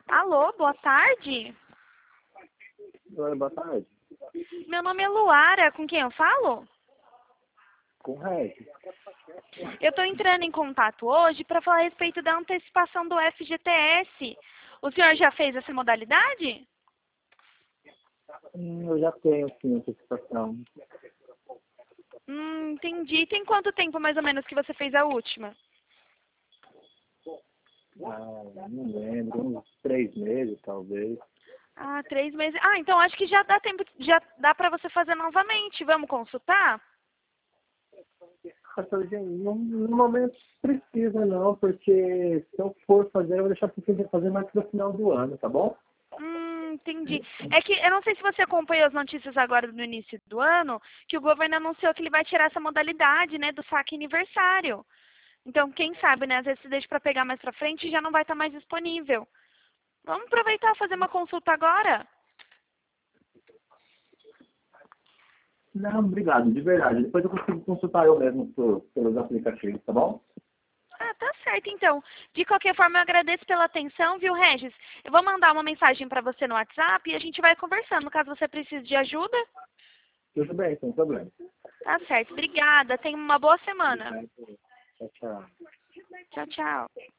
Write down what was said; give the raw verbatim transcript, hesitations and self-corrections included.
Alô, boa tarde. Oi, boa tarde. Meu nome é Luara, com quem eu falo? Com o Reg. Eu estou entrando em contato hoje para falar a respeito da antecipação do F G T S. O senhor já fez essa modalidade? Hum, eu já tenho, sim, antecipação. Hum, entendi. Tem quanto tempo mais ou menos que você fez a última? Ah, não lembro, uns três meses, talvez. Ah, três meses. Ah, então acho que já dá tempo, já dá para você fazer novamente. Vamos consultar? Pastor, gente, no, no momento precisa não, porque se eu for fazer, eu vou deixar para fazer mais pro final do ano, tá bom? Hum, entendi. É que eu não sei se você acompanhou as notícias agora no início do ano, que o governo anunciou que ele vai tirar essa modalidade, né, do saque aniversário. Então, quem sabe, né, às vezes se deixa para pegar mais para frente e já não vai estar mais disponível. Vamos aproveitar e fazer uma consulta agora? Não, obrigado, de verdade. Depois eu consigo consultar eu mesmo por, pelos aplicativos, tá bom? Ah, tá certo, então. De qualquer forma, eu agradeço pela atenção, viu, Regis? Eu vou mandar uma mensagem para você no WhatsApp e a gente vai conversando, caso você precise de ajuda. Tudo bem, sem problema. Tá certo, obrigada. Tenha uma boa semana. Obrigado. Tchau, tchau. Tchau, tchau.